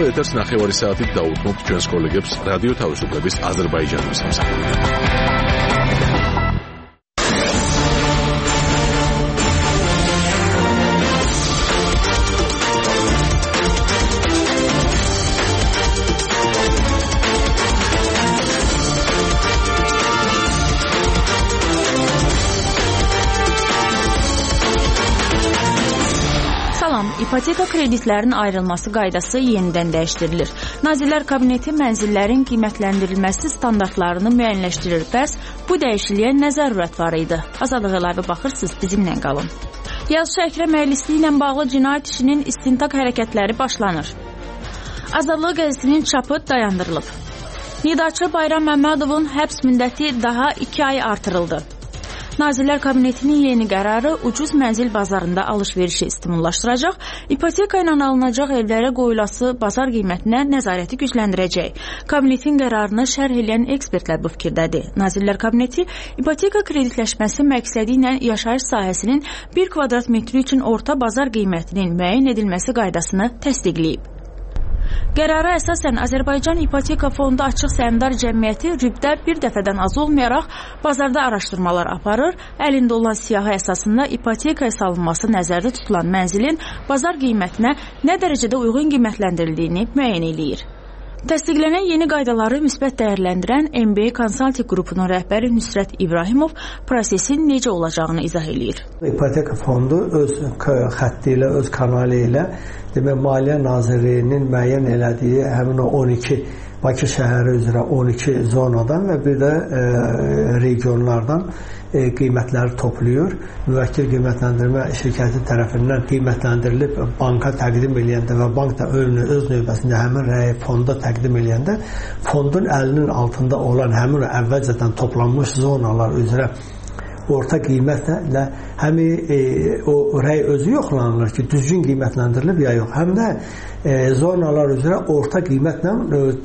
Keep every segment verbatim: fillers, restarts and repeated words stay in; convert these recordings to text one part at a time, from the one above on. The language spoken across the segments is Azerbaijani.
ახლა ეთერს ნახევარი საათით დაუთმობთ ჩვენს კოლეგებს რადიო თავისუფლების აზერბაიჯანის მსახურით. İpoteka kreditlərin ayrılması qaydası yenidən dəyişdirilir. Nazirlər Kabineti mənzillərin qiymətləndirilməsi standartlarını müəyyənləşdirir. Bəs bu dəyişikliyə nə zərurət var idi? Azadlıq əlavə baxırsınız, bizimlə qalın. Yazıçı Əkrəm Əylisli ilə bağlı cinayət işinin istintaq hərəkətləri başlanır. Azadlıq qəzetinin çapı dayandırılıb. Nidaçı Bayram Məmmədovun həbs müddəti daha iki ay artırıldı. Nazirlər Kabinetinin yeni qərarı ucuz mənzil bazarında alış-verişi stimullaşdıracaq, ipoteka ilə alınacaq evlərə qoyulası bazar qiymətinə nəzarəti gücləndirəcək. Kabinetin qərarını şərh edən ekspertlər bu fikirdədir. Nazirlər Kabineti ipoteka kreditləşməsi məqsədi ilə yaşayış sahəsinin bir kvadrat metri üçün orta bazar qiymətinin müəyyən edilməsi qaydasını təsdiqləyib. Qərara əsasən Azərbaycan İpoteka Fondu Açıq Səhmdar Cəmiyyəti rübdə bir dəfədən az olmayaraq bazarda araşdırmalar aparır, əlində olan siyahı əsasında ipotekaya salınması nəzərdə tutulan mənzilin bazar qiymətinə nə dərəcədə uyğun qiymətləndirildiyini müəyyən eləyir. Təsdiqlənən yeni qaydaları müsbət dəyərləndirən M B A Consulting qrupunun rəhbəri Nüsrət İbrahimov prosesin necə olacağını izah eləyir. İpoteka fondu öz xətti ilə, öz kanalı ilə demək Maliyyə Nazirliyinin müəyyən elədiyi həmin o on iki Bakı şəhəri üzrə on iki zonadan və bir də e, regionlardan e, qiymətləri toplayır. Müvəkkil qiymətləndirmə şirkəti tərəfindən qiymətləndirilib banka təqdim eləyəndə və bank da öz növbəsində həmin rəyi fonda təqdim eləyəndə fondun əlinin altında olan həmin əvvəlcədən toplanmış zonalar üzrə orta qiymətlə həmin e, o rəy özü yoxlanılır ki, düzgün qiymətləndirilib ya yox. Həm də e, zonalar üzrə orta qiymətlə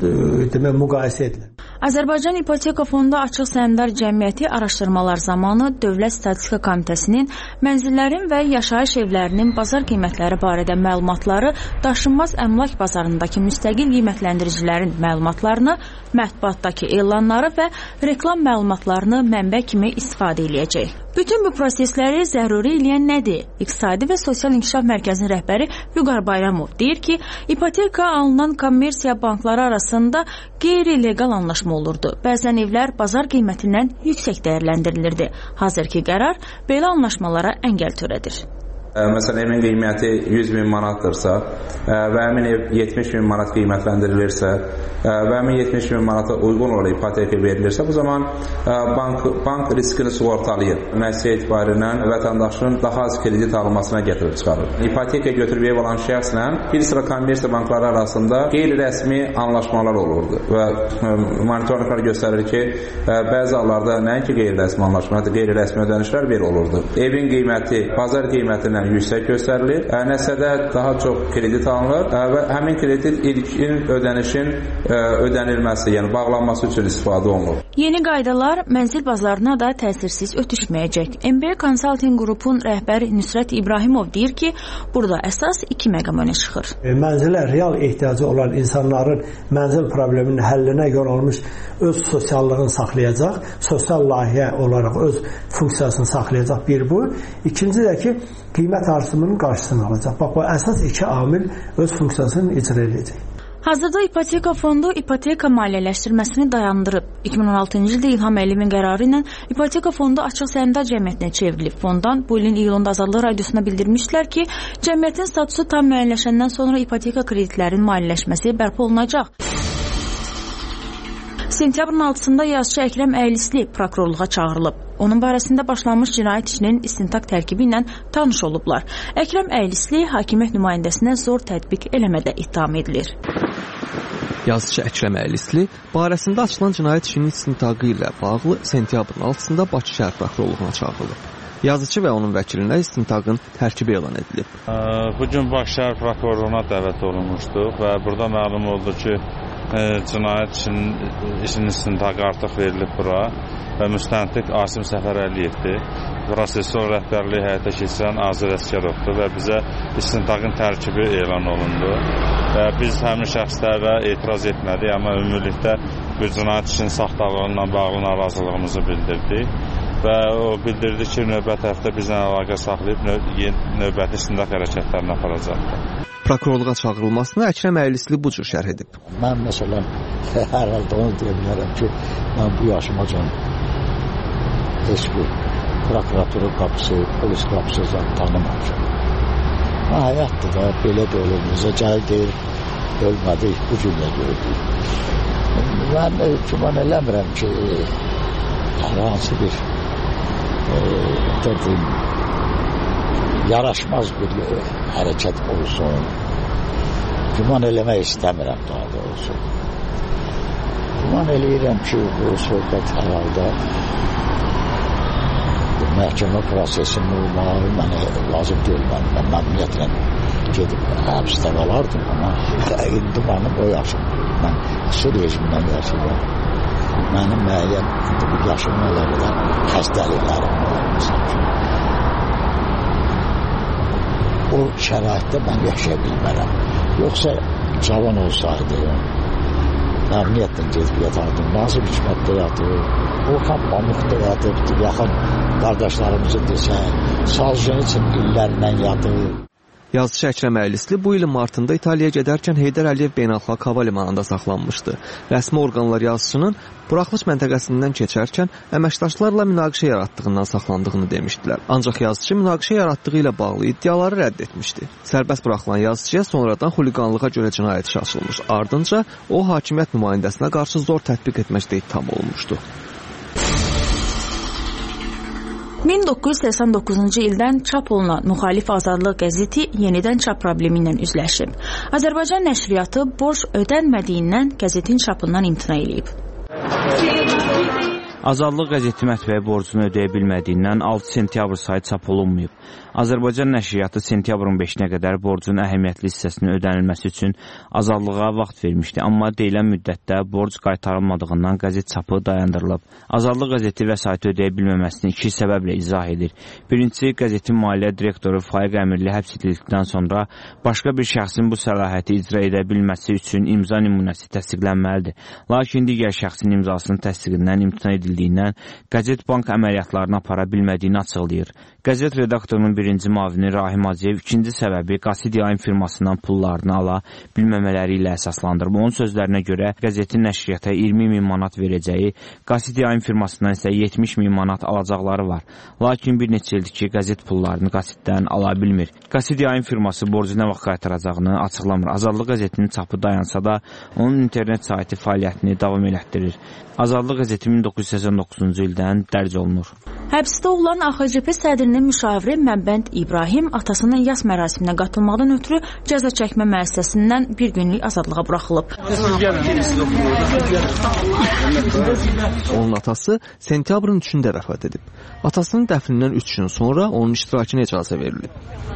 e, demək müqayisə edilir. Azərbaycan İpoteka Fondu Açıq Səhmdar Cəmiyyəti araşdırmalar zamanı Dövlət Statistika Komitəsinin mənzillərin və yaşayış evlərinin bazar qiymətləri barədə məlumatları daşınmaz əmlak bazarındakı müstəqil qiymətləndiricilərin məlumatlarını, mətbuatdakı elanları və reklam məlumatlarını mənbə kimi istifadə edəcək. Bütün bu prosesləri zəruri eləyən nədir? İqtisadi və Sosial İnkişaf Mərkəzinin rəhbəri Vüqar Bayramov deyir ki, ipoteka alınan kommersiya bankları arasında qeyri-legal anlaşma olurdu. Bəzən evlər bazar qiymətindən yüksək dəyərləndirilirdi. Hazırki qərar belə anlaşmalara əngəl törədir. Məsələn, evin qiyməti yüz min manatdırsa və həmin ev yetmiş min manat qiymətləndirilirsə və həmin yetmiş min manata uyğun olaraq ipoteka verilirsə, bu zaman bank, bank riskini sığortalayır. Müəssisə etibarindən vətəndaşın daha az kredit alınmasına gətirib çıxarır. İpoteka götürüb ev alan şəxslə bir sıra kommersiya bankları arasında qeyri-rəsmi anlaşmalar olurdu və monitorinqlər göstərir ki, bəzi hallarda nəinki qeyri-rəsmi anlaşma, hətta qeyri-rəsmi ödənişlər bir olurdu. Evin qiyməti bazar qiymətindən yüksək göstərilir. Nəsədə daha çox kredit alınır və həmin kredit ilkin ödənişin ödənilməsi, yəni bağlanması üçün istifadə olunur. Yeni qaydalar mənzil bazarına da təsirsiz ötüşməyəcək. M B A Consulting qrupun rəhbəri Nüsrət İbrahimov deyir ki, burada əsas iki məqam öne çıxır. Mənzilə real ehtiyacı olan insanların mənzil probleminin həllinə yönəlmiş öz sosiallığını saxlayacaq, sosial layihə olaraq öz funksiyasını saxlayacaq bir bu. İkinci də ki, qiymət artımının qarşısını alacaq. Bax, bu əsas iki amil öz funksiyasını icra edəcək. Hazırda İpoteka Fondu ipoteka maliyyələşdirməsini dayandırıb. iki min on altıncı ildə İlham Əliyevin qərarı ilə İpoteka Fondu Açıq Səhmdar Cəmiyyətinə çevrilib. Fondan bu ilin iyulunda Azadlıq Radiosuna bildirmişlər ki, cəmiyyətin statusu tam müəyyənləşəndən sonra ipoteka kreditlərin maliyyələşməsi bərpa olunacaq. Sentyabrın altısında yazıçı Əkrəm Əylisli prokurorluğa çağırılıb. Onun barəsində başlanmış cinayət işinin istintaq tərkibi ilə tanış olublar. Əkrəm Əylisli hakimiyyət nümayəndəsinə zor tətbiq eləmədə ittiham edilir. Yazıçı Əkrəm Əylisli barəsində açılan cinayət işinin istintaqı ilə bağlı sentyabrın altısında Bakı şəhər prokurorluğuna çağırılıb. Yazıcı və onun vəkilinə istintaqın tərkibi elan edilib. Bugün Bakı şəhər prokurorluğuna dəvət olunmuşduq və burada məlum oldu ki, e, cinayət işinin, işinin istintaqı artıq verilib bura və müstəntiq Asim Səfərəliyevdir. prosessual rəhbərliyi həyata keçirən Azər Əsgərovdur və bizə istintaqın tərkibi elan olundu. Və biz həmin şəxslərə etiraz etmədik, amma ümumilikdə bu cinayət işinin saxtalığıyla bağlı narazılığımızı bildirdik. Və o bildirdi ki, növbəti həftə bizlə əlaqə saxlayıb növbəti istintaq hərəkətlərini aparacaqdır. Prokurorluğa çağırılmasını Əkrəm Əylisli bu cür şərh edib. Mən məsələn, hər halda onu deyə bilərəm ki, mən bu yaşımacan heç bir prokuratura qapısı, polis qapısı zat tanımamışam. Həyatdır da, belə də olur. Bizə gəl deyir, ölmədik, bu cümlə gördük. Mən güman eləmirəm ki, hər hansı bir e, dedim, yaraşmaz bir hərəkət olsun. Güman eləmək istəmirəm daha doğrusu. Güman eləyirəm ki, bu söhbət hər halda məhkəmə prosesinin olmağı mənə lazım deyil. Mən, mən məmnuniyyətlə gedib həbsdə qalardım, amma indi mənim o yaşım. Mən su rejimindən yaşayıram. Mənim müəyyən bu yaşımla əlaqədar xəstəliklərim var. Məsələn, o şəraitdə mən yaşaya bilmərəm. Yoxsa cavan olsaydı, məmnuniyyətlə gedib yatardım. Nazım Hikmətdə yatır, Orxan Pamukda yatır, yaxın qardaşlarımızı desək, Salzhenitsin illərlə yatır. Yazıçı Əkrəm Əylisli bu ilin martında İtaliyaya gedərkən Heydər Əliyev Beynəlxalq Hava Limanında saxlanmışdı. Rəsmi orqanlar yazıçının buraxılış məntəqəsindən keçərkən əməkdaşlarla münaqişə yaratdığından saxlandığını demişdilər. Ancaq yazıçı münaqişə yaratdığı ilə bağlı iddiaları rədd etmişdi. Sərbəst buraxılan yazıçıya sonradan xuliqanlığa görə cinayət işi açılmış. Ardınca o hakimiyyət nümayəndəsinə qarşı zor tətbiq etməkdə ittiham olunmuşdu. min doqquz yüz səskən doqquzuncu ildən çap olunan Müxalif Azadlıq qəzeti yenidən çap problemi ilə üzləşib. Azərbaycan nəşriyyatı borc ödənmədiyindən qəzetin çapından imtina edib. Azadlıq qəzeti mətbəə borcunu ödəyə bilmədiyindən altı sentyabr sayı çap olunmayıb. Azərbaycan nəşriyyatı sentyabrın beşinə qədər borcun əhəmiyyətli hissəsinin ödənilməsi üçün Azadlığa vaxt vermişdi, amma deyilən müddətdə borc qaytarılmadığından qəzet çapı dayandırılıb. Azadlıq qəzeti vəsaiti ödəyə bilməməsini iki səbəblə izah edir. Birincisi, qəzetin maliyyə direktoru Faiq Əmirli həbs edildikdən sonra başqa bir şəxsin bu səlahiyyəti icra edə bilməsi üçün imza nümunəsi təsdiqlənməlidir. Lakin digər şəxsin imzasının təsdiqindən imtina edildiyindən qəzet bank əməliyyatlarını apara bilmədiyini açıqlayır. Qəzet redaktorunun birinci mavini Rahim Hacıyev ikinci səbəbi Qasid Yayım firmasından pullarını ala bilməmələri ilə əsaslandırıb. Onun sözlərinə görə qəzetin nəşriyyata iyirmi min manat verəcəyi, Qasid Yayım firmasından isə yetmiş min manat alacaqları var. Lakin bir neçə ildir ki, qəzet pullarını Qasiddən ala bilmir. Qasid Yayım firması borcu nə vaxt qaytaracağını açıqlamır. Azadlıq qəzetinin çapı dayansa da onun internet saytı fəaliyyətini davam elətdirir. Azadlıq qəzeti min doqquz yüz səskən doqquzuncu ildən dərc olunur. Həbsdə olan A X C P sədrinin müşaviri Məmbənd İbrahim atasının yas mərasiminə qatılmaqdan ötürü cəza çəkmə müəssisəsindən bir günlük azadlığa buraxılıb. Onun atası sentyabrın üçündə vəfat edib. Atasının dəfnindən üç gün sonra onun iştirakına icazə verilib.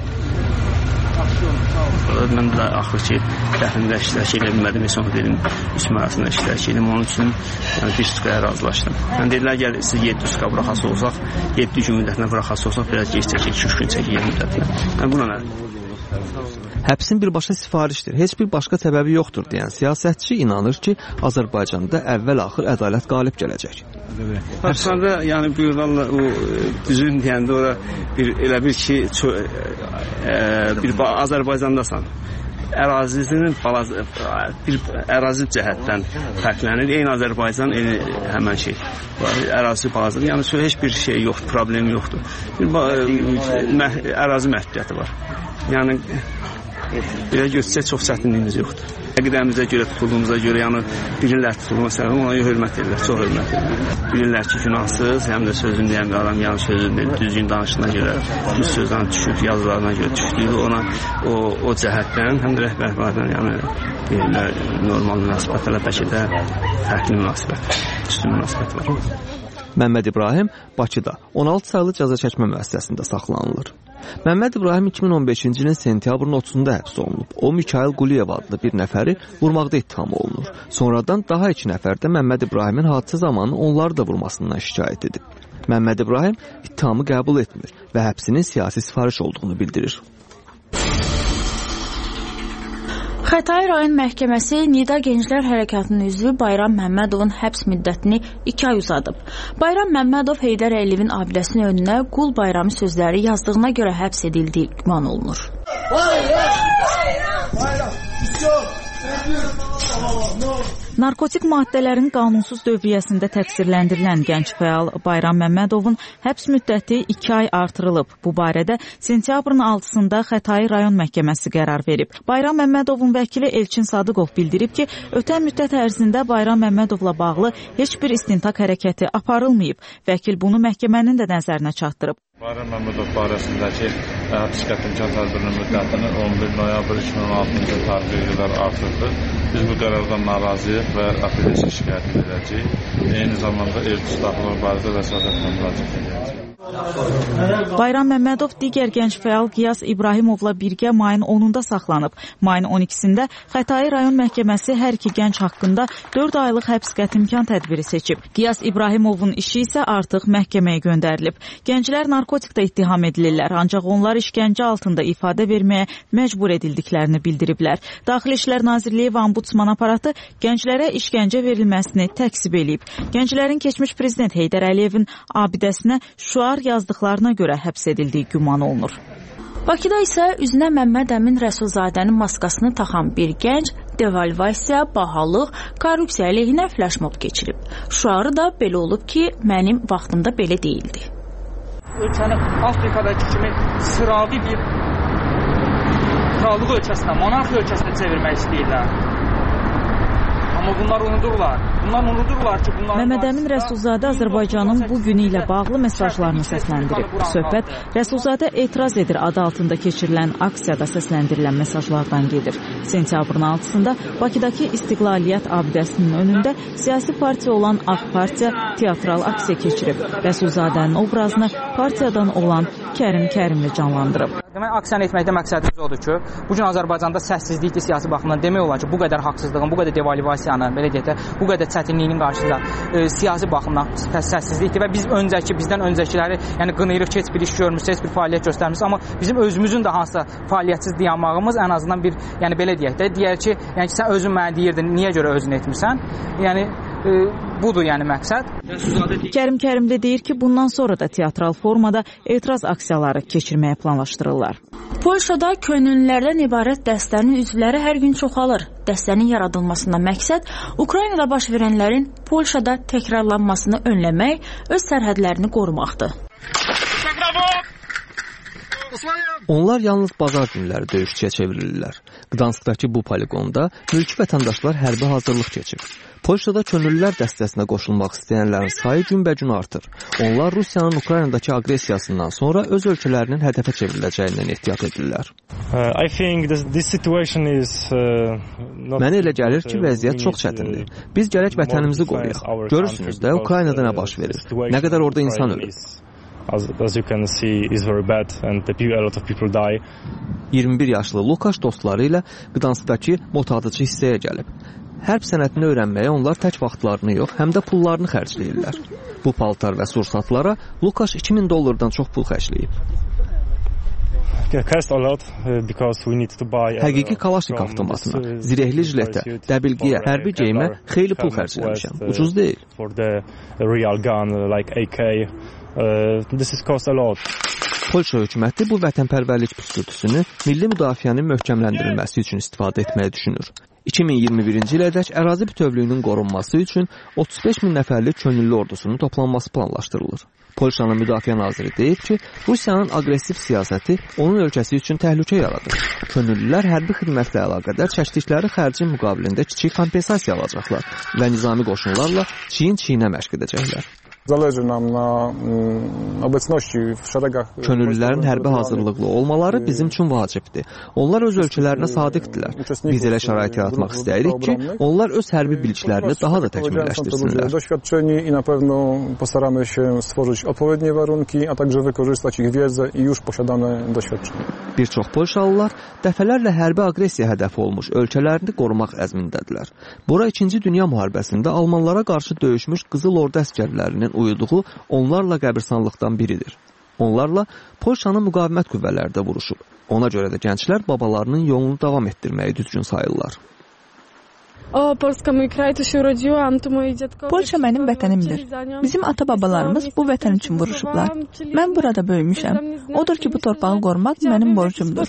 Mən də axır ki, dəfnində iştirak edə bilmədim, sonra dedim, üç mərasımda iştirak edim, onun üçün yəni, bir tutkaya razılaşdım. Yəni, dedilər, gəl, siz yeddi tutka buraxası olsaq, yeddi gün müddətinə buraxası olsaq, biraz geç çəkək, iki üç gün çəkək müddətinə. Yəni, buna nə? Həbsin birbaşa sifarişdir, heç bir başqa səbəbi yoxdur deyən siyasətçi inanır ki, Azərbaycanda əvvəl-axır ədalət qalib gələcək. Həbsxanada yəni buyurlarla o düzün deyəndə ora bir elə bir ki, ço, e, bir Azərbaycandasan. Ərazisinin balaca, bir ərazi cəhətdən fərqlənir. Eyni Azərbaycan, eyni həmən şey. Ərazisi balacadır. Yəni heç bir şey yoxdur, problem yoxdur. Bir mə, ərazi məhdudiyyəti var. Yəni belə göstərsə çox çətinliyimiz yoxdur. Əqidəmizə görə, tutulduğumuza görə, yəni bilirlər tutulma səbəbi, ona hörmət edirlər, çox hörmət edirlər. Bilirlər ki, günahsız, həm də sözün deyən bir adam, yəni sözün düzgün danışına görə, düz sözdən düşüb, yazılarına görə düşdüyü, ona o, o cəhətdən, həm də rəhbərlərdən, yəni bilirlər, normal münasibətlərlə bəlkə də fərqli münasibət, üstün münasibət var. Məmməd İbrahim Bakıda on altı saylı cəza çəkmə müəssisəsində saxlanılır. Məmməd İbrahim iki min on beşinci ilin sentyabrın otuzunda həbs olunub. O, Mikail Quliyev adlı bir nəfəri vurmaqda ittiham olunur. Sonradan daha iki nəfər də Məmməd İbrahimin hadisə zamanı onları da vurmasından şikayət edib. Məmməd İbrahim ittihamı qəbul etmir və həbsinin siyasi sifariş olduğunu bildirir. Xətai rayon məhkəməsi Nida Gənclər Hərəkatının üzvü Bayram Məmmədovun həbs müddətini iki ay uzadıb. Bayram Məmmədov Heydər Əliyevin abidəsinin önünə Qul Bayramı sözləri yazdığına görə həbs edildiyi güman olunur. Bayram! Bayram! Bayram! Narkotik maddələrin qanunsuz dövriyyəsində təqsirləndirilən gənc fəal Bayram Məmmədovun həbs müddəti iki ay artırılıb. Bu barədə sentyabrın altısında Xətai rayon məhkəməsi qərar verib. Bayram Məmmədovun vəkili Elçin Sadıqov bildirib ki, ötən müddət ərzində Bayram Məmmədovla bağlı heç bir istintaq hərəkəti aparılmayıb. Vəkil bunu məhkəmənin də nəzərinə çatdırıb. Bayram Məmmədov barəsindəki həbs qətimkan tədbirinin müddətini on bir noyabr iki min on altıncı il tarixinə qədər artırdı. Biz bu qərardan narazıyıq və apellyasiya şikayət edəcəyik. Eyni zamanda erk tutaqlığı barədə vəsatətlə müraciət edəcəyik. Bayram Məmmədov digər gənc fəal Qiyas İbrahimovla birgə mayın onunda saxlanıb. Mayın on ikisində Xətai rayon məhkəməsi hər iki gənc haqqında dörd aylıq həbs qətimkan tədbiri seçib. Qiyas İbrahimovun işi isə artıq məhkəməyə göndərilib. Gənclər narkotikdə ittiham edilirlər, ancaq onlar işgəncə altında ifadə verməyə məcbur edildiklərini bildiriblər. Daxili İşlər Nazirliyi və Ombudsman aparatı gənclərə işgəncə verilməsini təksib eləyib. Gənclərin keçmiş prezident Heydər Əliyevin abidəsinə şüar yazdıqlarına görə həbs edildiyi güman olunur. Bakıda isə üzünə Məmməd Əmin Rəsulzadənin maskasını taxan bir gənc devalvasiya, bahalıq, korrupsiya əleyhinə flashmob keçirib. Şüarı da belə olub ki, mənim vaxtımda belə deyildi. Ölkəni Afrikadakı kimi sıravi bir krallıq ölkəsinə, monarxiya ölkəsinə çevirmək istəyirlər. Amma bunlar unudurlar. Bunlar unudurlar ki, bunlar... Məmməd Əmin Rəsulzadə Azərbaycanın bu günü ilə bağlı mesajlarını səsləndirib. Söhbət Rəsulzadə etiraz edir adı altında keçirilən aksiyada səsləndirilən mesajlardan gedir. Sentyabrın altısında Bakıdakı İstiqlaliyyət abidəsinin önündə siyasi partiya olan Ağ Partiya teatral aksiya keçirib. Rəsulzadənin obrazını partiyadan olan Kərim Kərimli canlandırıb. Demək, aksiyanı etməkdə məqsədimiz odur ki, bugün Azərbaycanda səssizlikdir siyasi baxımdan. Demək olar ki, bu qədər haqsızlığın, bu qədər devalvasiyanın, belə deyək də, bu qədər çətinliyinin qarşısında e, siyasi baxımdan səssizlikdir və biz öncəki, bizdən öncəkiləri, yəni qınayırıq ki, heç bir iş görmürsünüz, heç bir fəaliyyət göstərmirsiniz, amma bizim özümüzün də hansısa fəaliyyətsiz dayanmağımız ən azından bir, yəni belə deyək də, deyər ki, yəni ki, sən özün mənə deyirdin, niyə görə özün etmirsən? Yəni e, budur yəni məqsəd. Kərim Kərimli deyir ki, bundan sonra da teatral formada etiraz aksiyaları keçirməyə planlaşdırırlar. Polşada könüllülərdən ibarət dəstənin üzvləri hər gün çoxalır. Dəstənin yaradılmasında məqsəd Ukraynada baş verənlərin Polşada təkrarlanmasını önləmək, öz sərhədlərini qorumaqdır. Onlar yalnız bazar günləri döyüşçüyə çevrilirlər. Qdanskdakı bu poligonda mülki vətəndaşlar hərbi hazırlıq keçir. Polşada könüllülər dəstəsinə qoşulmaq istəyənlərin sayı günbəgün artır. Onlar Rusiyanın Ukraynadakı aqressiyasından sonra öz ölkələrinin hədəfə çevriləcəyindən ehtiyat edirlər. Mənə elə gəlir ki, vəziyyət çox çətindir. Biz gərək vətənimizi qoruyaq. Görürsünüz də, Ukraynada nə baş verir? Nə qədər orada insan ölür? As, as you can see, is very bad and the people, a lot of people die. iyirmi bir yaşlı Lukaş dostları ilə Qdanskdakı motadıcı hissəyə gəlib. Hərb sənətini öyrənməyə onlar tək vaxtlarını yox, həm də pullarını xərcləyirlər. Bu paltar və sursatlara Lukaş iki min dollardan çox pul xərcləyib. Həqiqi Kalaşnik avtomatına, zirehli jiletə, dəbilqiyə, hərbi geyimə xeyli pul xərcləmişəm. Ucuz deyil. Polşa hökuməti bu vətənpərvərlik püskürtüsünü milli müdafiənin möhkəmləndirilməsi üçün istifadə etməyi düşünür. iki min iyirmi birinci ilədək ərazi bütövlüyünün qorunması üçün otuz beş min nəfərlik könüllü ordusunun toplanması planlaşdırılır. Polşanın müdafiə naziri deyib ki, Rusiyanın aqressiv siyasəti onun ölkəsi üçün təhlükə yaradır. Könüllülər hərbi xidmətlə əlaqədar çəkdikləri xərcin müqabilində kiçik kompensasiya alacaqlar və nizami qoşunlarla çiyin-çiyinə məşq edəcəklər. Könüllülərin hərbi hazırlıqlı olmaları bizim üçün vacibdir. Onlar öz ölkələrinə sadiqdirlər. Biz elə şərait yaratmaq istəyirik ki, onlar öz hərbi biliklərini daha da təkmilləşdirsinlər. Bir çox polşalılar dəfələrlə hərbi aqressiya hədəfi olmuş ölkələrini qorumaq əzmindədirlər. Bura ikinci Dünya müharibəsində Almanlara qarşı döyüşmüş Qızıl Ordu əsgərlərinin qanunvericiliyin uyuduğu onlarla qəbirstanlıqdan biridir. Onlarla Polşanın müqavimət qüvvələri də vuruşub. Ona görə də gənclər babalarının yolunu davam etdirməyi düzgün sayırlar. Polşa mənim vətənimdir. Bizim ata-babalarımız bu vətən üçün vuruşublar. Mən burada böyümüşəm. Odur ki, bu torpağı qorumaq mənim borcumdur.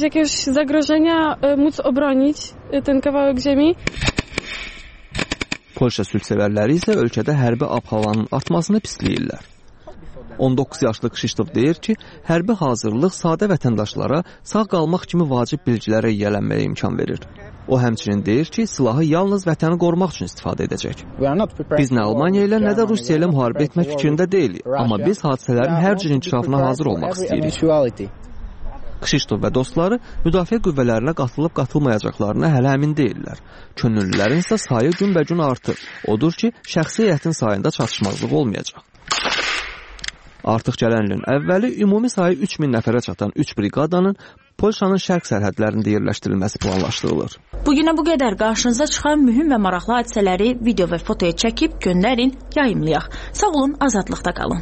Polşa sülhsevərləri isə ölkədə hərbi ab-havanın artmasını pisləyirlər. on doqquz yaşlı Krzysztof deyir ki, hərbi hazırlıq sadə vətəndaşlara sağ qalmaq kimi vacib bilgilərə yiyələnməyə imkan verir. O həmçinin deyir ki, silahı yalnız vətəni qorumaq üçün istifadə edəcək. Biz nə Almaniya ilə, nə də Rusiya ilə müharibə etmək fikrində deyilik, amma biz hadisələrin hər cür inkişafına hazır olmaq istəyirik. Krzysztof və dostları müdafiə qüvvələrinə qatılıb qatılmayacaqlarına hələ əmin deyirlər. Könüllülərin isə sayı günbəgün artır. Odur ki, şəxsi heyətin sayında çatışmazlıq olmayacaq. Artıq gələn ilin əvvəli ümumi sayı üç min nəfərə çatan üç briqadanın Polşanın şərq sərhədlərində yerləşdirilməsi planlaşdırılır. Bugünə bu qədər qarşınıza çıxan mühüm və maraqlı hadisələri video və fotoya çəkib göndərin, yayımlayaq. Sağ olun, azadlıqda qalın.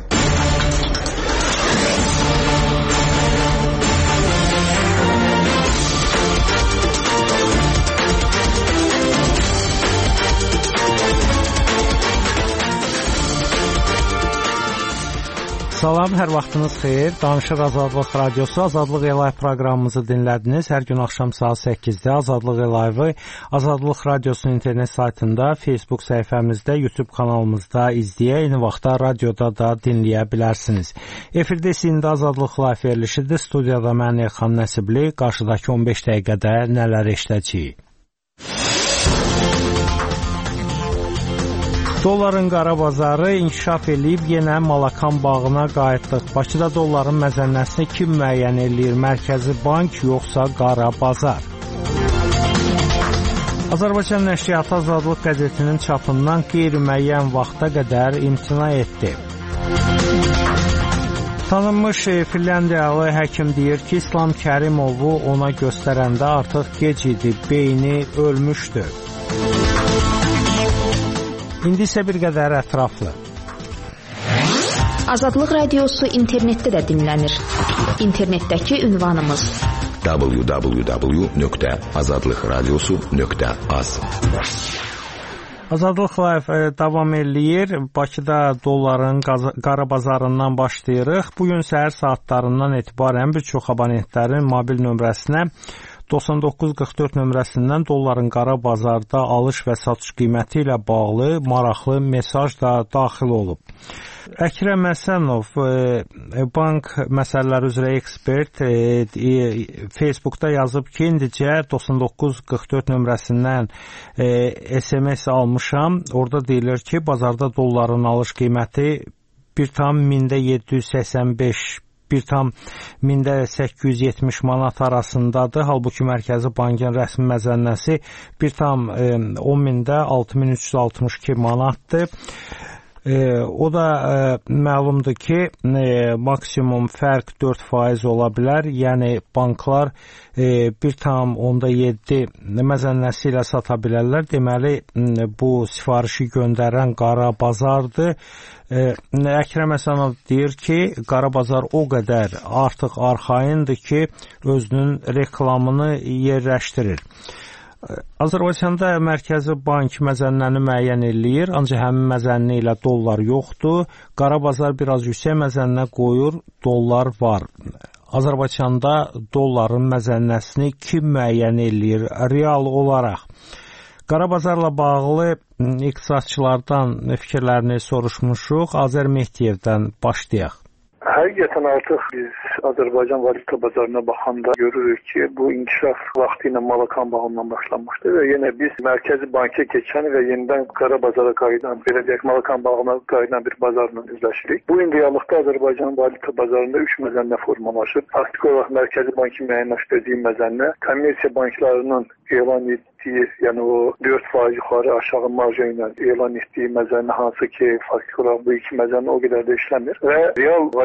Salam, hər vaxtınız xeyir. Danışıq Azadlıq Radiosu, Azadlıq Live proqramımızı dinlədiniz. Hər gün axşam saat səkkizdə Azadlıq Live-ı Azadlıq Radiosunun internet saytında, Facebook səhifəmizdə, YouTube kanalımızda izləyə, eyni vaxtda radioda da dinləyə bilərsiniz. Efirdə indi Azadlıq Live verilişidir. Studiyada mən Elxan Nəsibli, qarşıdakı on beş dəqiqədə nələr eşidəcəyik. Dolların qara bazarı inkişaf eləyib yenə Malakan bağına qayıtdıq. Bakıda dolların məzənnəsini kim müəyyən eləyir? Mərkəzi bank yoxsa qara bazar? Azərbaycan nəşriyyatı Azadlıq qəzetinin çapından qeyri-müəyyən vaxta qədər imtina etdi. Tanınmış Finlandiyalı həkim deyir ki, İslam Kərimovu ona göstərəndə artıq gec idi, beyni ölmüşdü. İndi isə bir qədər ətraflı. Azadlıq Radiosu internetdə də dinlənir. İnternetdəki ünvanımız w w w nöqtə azadlıq radiosu nöqtə az. Azadlıq Live davam eləyir. Bakıda dolların qara bazarından başlayırıq. Bugün səhər saatlarından etibarən bir çox abonentlərin mobil nömrəsinə doxsan doqquz qırx dörd nömrəsindən dolların qara bazarda alış və satış qiyməti ilə bağlı maraqlı mesaj da daxil olub. Əkrəm Həsənov, bank məsələləri üzrə ekspert, Facebookda yazıb ki, indicə doxsan doqquz qırx dörd nömrəsindən S M S almışam. Orada deyilir ki, bazarda dolların alış qiyməti bir tam mində yeddi yüz səksən beş bir tam mində səkkiz yüz yetmiş manat arasındadır. Halbuki Mərkəzi Bankın rəsmi məzənnəsi bir tam on mində altı min üç yüz altmış iki manatdır. O da məlumdur ki, maksimum fərq dörd faiz ola bilər. Yəni banklar bir tam onda yeddi məzənnəsi ilə sata bilərlər. Deməli, bu sifarişi göndərən qara bazardır. Əkrəm Həsənov deyir ki, qara bazar o qədər artıq arxayındır ki, özünün reklamını yerləşdirir. Azərbaycanda Mərkəzi Bank məzənnəni müəyyən eləyir, ancaq həmin məzənni ilə dollar yoxdur. Qara bazar biraz yüksək məzənnə qoyur, dollar var. Azərbaycanda dolların məzənnəsini kim müəyyən eləyir real olaraq? Qara bazarla bağlı iqtisadçılardan fikirlərini soruşmuşuq. Azər Mehdiyevdən başlayaq. Həqiqətən artıq biz Azərbaycan valyuta bazarına baxanda görürük ki, bu inkişaf vaxtı ilə Malakan bağından başlanmışdı və yenə biz Mərkəzi Banka keçən və yenidən qara bazara qayıdan, belə deyək, Malakan bağına qayıdan bir bazarla üzləşirik. Bu gün reallıqda Azərbaycan valyuta bazarında üç məzənnə formalaşıb. Faktiki olaraq Mərkəzi Bankın müəyyənləşdirdiyi məzənnə, kommersiya banklarının elan etdiyi, yəni o dörd faiz yuxarı aşağı marja ilə elan etdiyi məzənnə, hansı ki, faktiki olaraq bu iki məzənnə o qədər də işləmir və real valyuta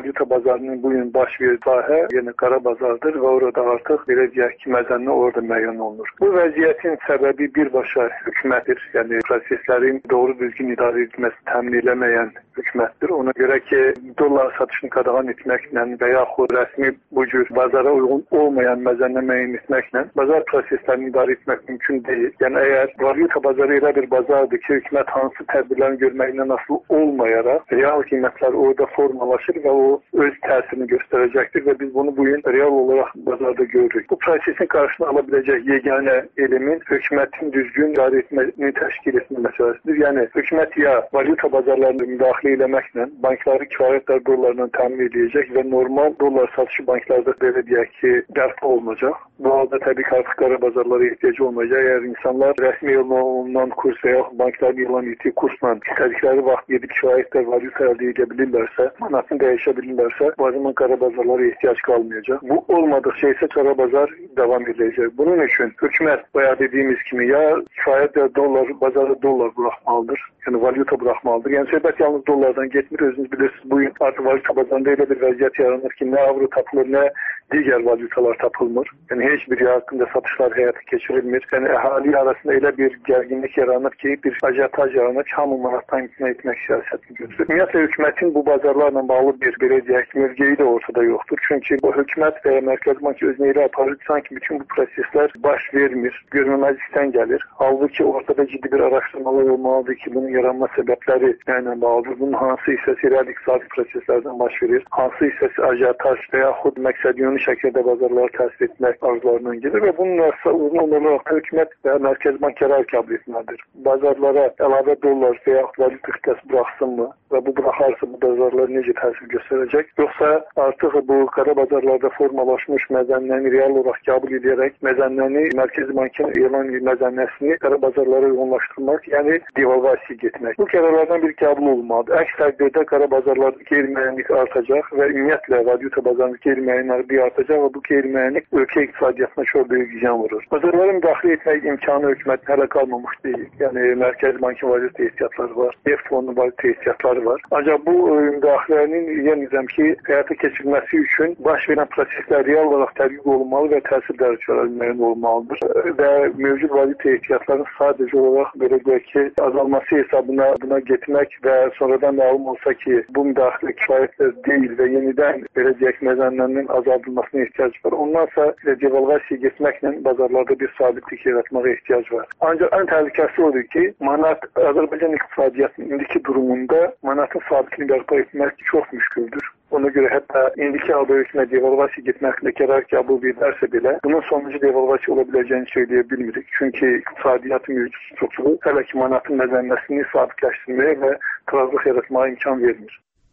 valyuta bazarının bu gün baş verdiyi sahə yəni qara bazardır və orada artıq belə deyək ki, məzənni orada müəyyən olunur. Bu vəziyyətin səbəbi birbaşa hökumətdir. Yəni proseslərin doğru düzgün idarə edilməsini təmin eləməyən hökumətdir. Ona görə ki, dollar satışını qadağan etməklə və yaxud rəsmi bu cür bazara uyğun olmayan məzənni müəyyən etməklə bazar proseslərini idarə etmək mümkün deyil. Yəni əgər valyuta bazarı elə bir bazardır ki, hökumət hansı tədbirlərini görməyindən asılı olmayaraq real qiymətlər orada formalaşır və o öz təsirini göstərəcəkdir və biz bunu bu gün real olaraq bazarda görürük. Bu prosesin qarşısını ala biləcək yeganə element hökumətin düzgün idarə etməsini təşkil etmə məsələsidir. Yəni hökumət ya valyuta bazarlarına müdaxilə eləməklə bankları kifayət dollarla təmin edəcək və normal dollar satışı banklarda belə deyək ki, bərpa olunacaq. Bu halda təbii ki, artıq qara bazarlara ehtiyacı olmayacaq. Əgər insanlar rəsmi elan olunan kurs və yaxud bankların elan etdiyi kursla istədikləri vaxt gedib kifayət valyuta əldə edə bilirlərsə, manatını dəyişə bilirlərsə, bu zaman qara bazarlara ehtiyac qalmayacaq. Bu olmadıqca isə qara bazar davam edəcək. Bunun üçün hökumət bayağı dediyimiz kimi ya kifayət dollar, bazarda dollar buraxmalıdır, yəni valyuta buraxmalıdır. Yəni söhbət yalnız dollardan getmir. Özünüz bilirsiniz, bu gün artıq valyuta bazarında elə bir vəziyyət yaranır ki, nə avro tapılır, nə digər valyutalar tapılmır. Yəni heç bir yer haqqında satışlar həyata keçirilmir. Yəni əhali arasında elə bir gərginlik yaranır ki, bir ajitaj yaranır ki, hamı manatdan imtina etmək siyasətini götürür. Ümumiyyətlə hökumətin bu bazarlarla bağlı bir belə deyək mövqeyi də ortada yoxdur. Çünki bu hökumət və Mərkəzi Bank özünə elə aparır, sanki bütün bu proseslər baş vermir, görməməzlikdən gəlir. Halbuki ortada ciddi bir araşdırmalar olmalıdır ki, bunun yaranma səbəbləri ilə bağlıdır. Bunun hansı hissəsi real iqtisadi proseslərdən baş verir, hansı hissəsi ajitaj və yaxud məqsədyönlü şəkildə bazarları təsir etmək arzularından gedir və bununla uzun olaraq hökumət və Mərkəzi Bank qərar qəbul etməlidir. Bazarlara əlavə dollar və yaxud valyuta xitlası buraxsınmı və bu buraxarsa bu bazarlar necə təsir göstərəcək? Yoxsa artıq bu qara bazarlarda formalaşmış məzənnəni real olaraq qəbul edərək məzənnəni Mərkəzi Bankın elan məzənnəsini qara bazarlara uyğunlaşdırmaq, yəni devalvasiya getmək. Bu qərarlardan bir qəbul olmalıdır. Əks təqdirdə qara bazarlarda qeyri-müəyyənlik artacaq və ümumiyyətlə valyuta bazarında qeyri-müəyyənlik artacaq və bu qeyri-müəyyənlik ölkə iqtisadiyyatına çox böyük ziyan vurur. Bazarlara müdaxilə etmək imkanı hökumətin hələ qalmamış deyil. Yəni Mərkəzi Bankın valyuta ehtiyatları var, neft fonunun valyuta ehtiyatları var. Ancaq bu müdaxilənin yenizəm ki, həyata keçirilməsi üçün baş verən proseslər real olaraq tədqiq olunmalı və təsir dərəcələri müəyyən olmalıdır və mövcud valyuta ehtiyatlarının sadəcə olaraq belə deyək ki, azalması hesabına buna getmək və sonradan məlum olsa ki, bu müdaxilə kifayətli deyil və yenidən belə deyək məzənnənin azaldılmasına ehtiyac var. Ondansa devalvasiya getməklə bazarlarda bir sabitlik yaratmağa ehtiyac var. Ancaq ən təhlükəsi odur ki, manat Azərbaycan iqtisadiyyatının indiki durumunda manatın sabitliğini bərpa etmək çox müşküldür. Ona görə hətta indiki halda hökumət devalvasiya getməklə qərar qəbul edərsə belə, bunun sonucu devalvasiya ola biləcəyini söyləyə bilmirik. Çünki iqtisadiyyatın mövcud strukturu hələ ki manatın məzənnəsini sabitləşdirməyə və qırazlıq yaratmağa imkan vermir.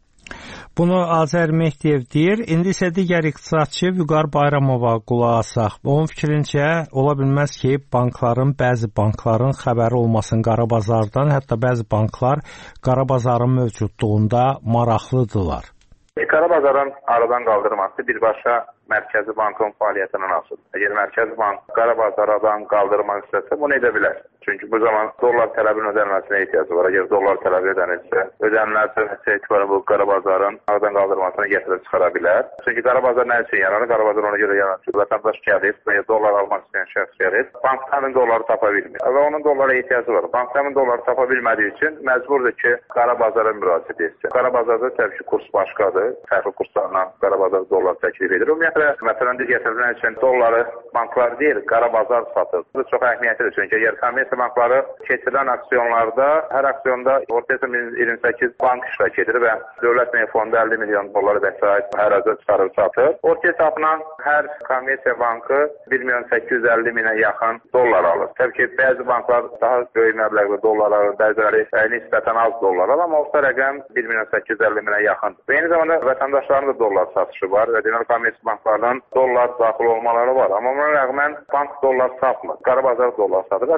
Bunu Azər Mehdiyev deyir. İndi isə digər iqtisadçı Vüqar Bayramova qulaq asaq. Onun fikrincə, ola bilməz ki, bankların, bəzi bankların xəbəri olmasın qara bazardan, hətta bəzi banklar qara bazarın mövcudluğunda maraqlıdırlar. Qara bazarın aradan qaldırması birbaşa Mərkəzi Bankın fəaliyyətindən asılıdır. Əgər Mərkəzi Bank qara bazardan qaldırmaq istəsə, bunu edə bilər. Çünki bu zaman dollar tələbinin ödənməsinə ehtiyacı var. Əgər dollar tələbi ödənilsə, ödənilməsi etibarı bu qara bazarın aradan qaldırmasına gətirib çıxara bilər. Çünki qara bazar nə üçün yaranır? Qara bazar ona görə yaranır ki, vətəndaş gəlir və dollar almaq istəyən şəxs gəlir. Bank həmin dolları tapa bilmir və onun dollara ehtiyacı var. Bank həmin dolları tapa bilmədiyi üçün məcburdur ki, qara bazara müraciət etsin. Qara bazarda təbii ki, kurs başqadır. Fərqli kurslarla qara bazar dollar təklif edir. Məsələn, digər tərəfdən üçün dolları banklar deyil, qara bazar satır. Bu çox əhəmiyyətlidir. Çünki əgər kommersiya bankları keçirilən aksiyonlarda hər aksiyonda ortaya iyirmi səkkiz bank iştirak edir və dövlət meyil fondu əlli milyon dolları vəsait hər azı çıxarıb satır. Ortaya tapılan hər kommersiya bankı bir milyon səkkiz yüz əlli minə yaxın dollar alır. Təbii ki, bəzi banklar daha böyük məbləğdə dollar alır, bəziləri nisbətən az dollar alır, amma orta rəqəm bir milyon səkkiz yüz əlli minə yaxındır. Və eyni zamanda vətəndaşların da dollar satışı var və deməli kommersiya banklardan dollar daxil olmaları var. Amma buna rəğmən bank dollar satmır. Qara bazar dollar satır. Əslində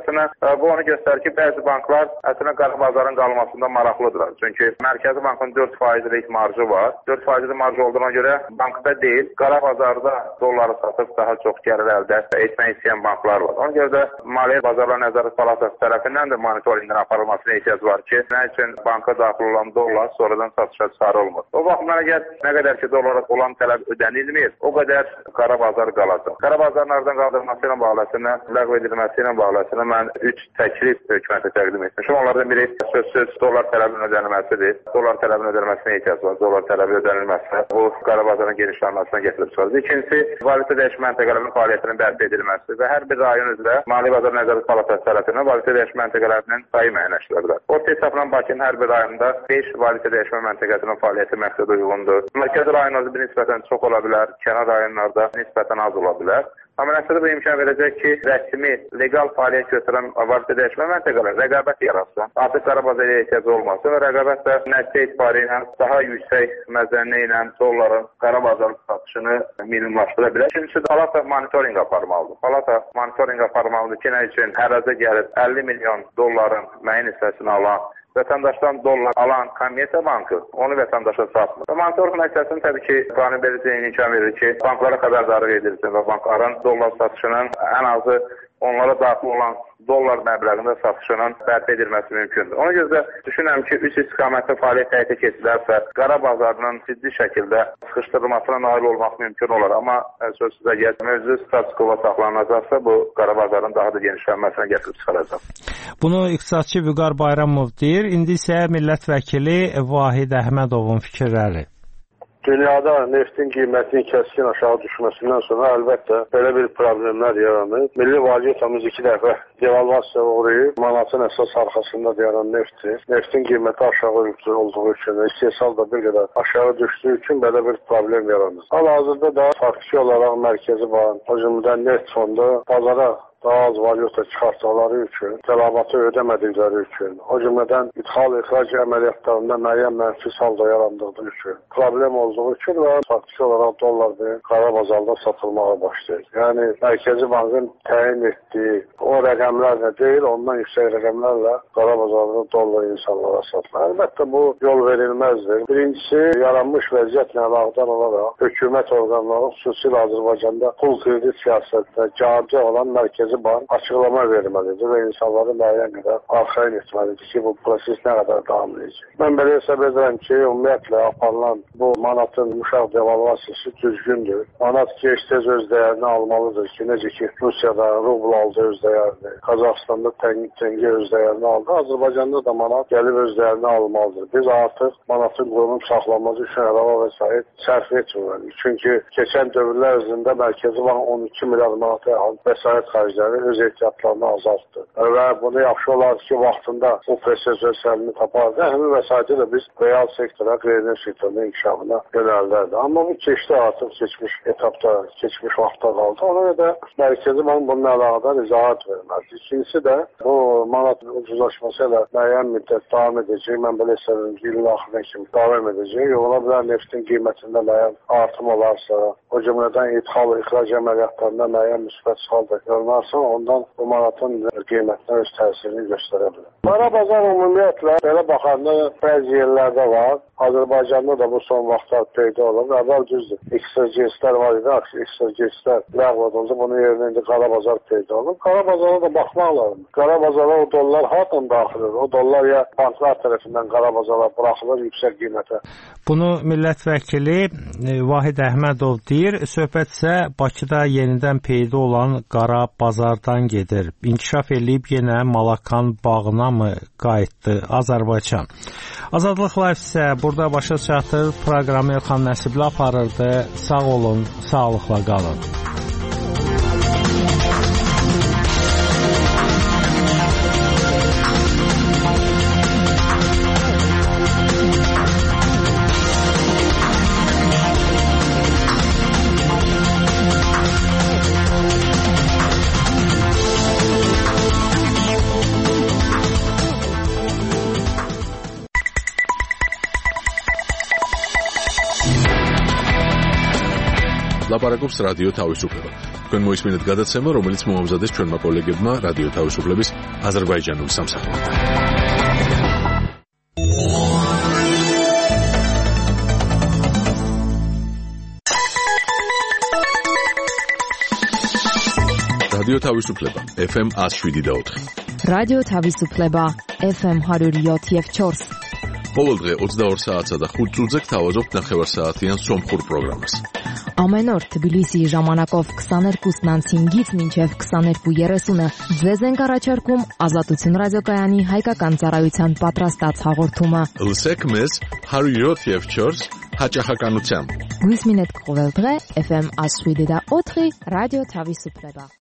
Bu onu göstərir ki, bəzi banklar əslində qara bazarın qalmasında maraqlıdırlar. Çünki Mərkəzi Bankın dörd faizlik marjı var. dörd faizli marjı olduğuna görə bankda deyil, qara bazarda dolları satıb daha çox gəlir əldə etmək istəyən banklar var. Ona görə də Maliyyə Bazarlar Nəzarət Palatası tərəfindən də monitorinqin aparılmasına ehtiyac var ki, nə üçün banka daxil olan dollar sonradan satışa çıxarılmır. O baxımdan əgər nə qədər ki dollara olan tələb ödənilmir, o qədər qara bazar qalacaq. Qara bazarın aradan qaldırılması ilə bağlısına, ləğv edilməsi ilə bağlısına mən üç təklif hökumətə təqdim etmişim. Onlardan biri sözsüz dollar tələbinin ödənilməsidir. Dollar tələbinin ödənilməsinə ehtiyac var. Dollar tələbi ödənilməsə bu qara bazarın genişlənməsinə gətirib çıxarır. İkincisi, valyuta dəyişmə məntəqələrinin fəaliyyətinin bərpa edilməsi və hər bir rayon üzrə Maliyyə Bazar Nəzarət Palatası tərəfindən valyuta dəyişmə məntəqələrinin sayı müəyyənləşdirilir. Orta hesabla Bakının hər bir rayonunda beş valyuta dəyişmə məntəqəsinin fəaliyyəti məqsədə uyğundur. Mərkəzi rayonlarda bir nisbətən çox ola bilər, kənar rayonlarda nisbətən az ola bilər. Amma nəticədə bu imkan verəcək ki, rəsmi, legal fəaliyyət götürən valyuta dəyişmə məntəqələr rəqabət yaratsın. Artıq qara bazara ehtiyac olmasın və rəqabət də nəticə etibarı ilə daha yüksək məzənni ilə dolların qara bazar satışını minimumlaşdıra bilər. İkincisi, Palata monitorinq aparmalıdır. Palata monitorinq aparmalıdır ki, nə üçün hərəcə gəlib əlli milyon dolların müəyyən hissəsini alan vətəndaşdan dollar alan Kommersiya Bankı onu vətəndaşa satmır. Və monitorinq nəticəsində təbii ki, qanunvericiliyin imkan verir ki, banklara xəbərdarlıq edilsin və bankların dollar satışının ən azı onlara daxil olan dollar məbləğində satışının bərpa edilməsi mümkündür. Ona görə də düşünürəm ki, üç istiqamətli fəaliyyət həyata keçirilərsə, qara bazarının ciddi şəkildə sıxışdırılmasına nail olmaq mümkün olar. Amma sözsüz əgər mövcud status quo saxlanılacaqsa, bu qara bazarın daha da genişlənməsinə gətirib çıxaracaq. Bunu iqtisadçı Vüqar Bayramov deyir. İndi isə millət vəkili Vahid Əhmədovun fikirləri. Dünyada neftin qiymətinin kəskin aşağı düşməsindən sonra əlbəttə belə bir problemlər yaranır. Milli valyutamız iki dəfə devalvasiya uğrayıb, manatın əsas arxasında dayanan neftdir. Neftin qiyməti aşağı olduğu üçün, istehsal da bir qədər aşağı düşdüyü üçün belə bir problem yaranır. Hal-hazırda da faktiki olaraq Mərkəzi Bank, o cümlədən neft fondu bazara daha az valyuta çıxartdıqları üçün, tələbatı ödəmədikləri üçün, o cümlədən ithal-ixrac əməliyyatlarında müəyyən mənfi saldo yarandığı üçün, problem olduğu üçün və faktiki olaraq dollar qara bazarda satılmağa başlayır. Yəni, Mərkəzi Bankın təyin etdiyi o rəqəmlərlə deyil, ondan yüksək rəqəmlərlə qara bazarda dollar insanlara satılır. Əlbəttə, bu yol verilməzdir. Birincisi, yaranmış vəziyyətlə əlaqədar olaraq hökumət orqanları, xüsusilə Azərbaycanda pul kredit siyasətdə cavabcı olan Mərkəzi Bank açıqlama verməlidir və insanları müəyyən qədər arxayın etməlidir ki, bu proses nə qədər davam edəcək. Mən belə hesab edirəm ki, ümumiyyətlə aparılan bu manatın yumuşaq devalvasiyası düzgündür. Manat gec-tez öz dəyərini almalıdır ki, necə ki, Rusiyada rubl aldı öz dəyərini, Qazaxstanda tenge öz dəyərini aldı, Azərbaycanda da manat gəlib öz dəyərini almalıdır. Biz artıq manatın qorunub saxlanması üçün əlavə vəsait sərf etməliyik. Çünki keçən dövrlər ərzində Mərkəzi Bank on iki milyard manata vəsait xərcləri öz ehtiyatlarını azaltdı. Və bunu yaxşı olardı ki, vaxtında bu proses öz səlini tapardı. Həmin vəsaiti də biz real sektora, qeyri-neft sektorunun inkişafına yönəldərdi. Amma bu keçdi artıq keçmiş etapda, keçmiş vaxtda qaldı. Ona görə də Mərkəzi Bank bununla əlaqədar izahat verməlidir. İkincisi də bu manat ucuzlaşması ilə müəyyən müddət davam edəcək. Mən belə hesabım ki, ilin axırına kimi davam edəcək. Ola bilər neftin qiymətində müəyyən artım olarsa, o cümlədən ithal-ixrac əməliyyatlarında müəyyən müsbət saldo görünərsə, ondan bu manatın qiymətinə öz təsirini göstərə bilər. Qara bazar ümumiyyətlə belə baxanda bəzi yerlərdə var. Azərbaycanda da bu son vaxtlar peyda olub. Əvvəl düzdür. Ekstragenslər var idi, ekstragenslər ləğv edildi. Bunun yerinə indi qara bazar peyda olub. Qara bazara da baxmaq lazım. Qara bazara o dollar hardan daxilir? O dollar ya banklar tərəfindən qara bazara buraxılır yüksək qiymətə. Bunu millət vəkili Vahid Əhmədov deyir. Söhbət isə Bakıda yenidən peyda olan qara bazardan gedir. İnkişaf eləyib yenə Malakan bağına mı qayıtdı Azərbaycan? Azadlıq Live isə burada başa çatır. Proqramı Elxan Nəsibli aparırdı. Sağ olun, sağlıqla qalın. ლაპარაკობს რადიო თავისუფლება. თქვენ მოისმინეთ გადაცემა, რომელიც მოამზადეს ჩვენმა კოლეგებმა რადიო თავისუფლების აზერბაიჯანული სამსახურიდან. რადიო თავისუფლება ეფ ემ one oh seven და four. რადიო თავისუფლება ეფ ემ one oh seven და four. ყოველდღე ოცდაორ საათსა და ხუთ წუთზე გთავაზობთ ნახევარსაათიან სომხურ პროგრამას. Ամեն օր Թբիլիսիի ժամանակով twenty-two հինգից մինչև twenty-two thirty ձեզ ենք առաջարկում Ազատություն ռադիոկայանի հայկական ծառայության պատրաստած հաղորդումը։ Լսեք մեզ one oh seven და four հաճախականությամբ։ Գույս մինետ կողել դղե էֆ էմ one oh seven და four ռադիո Թավիսուպլեբա։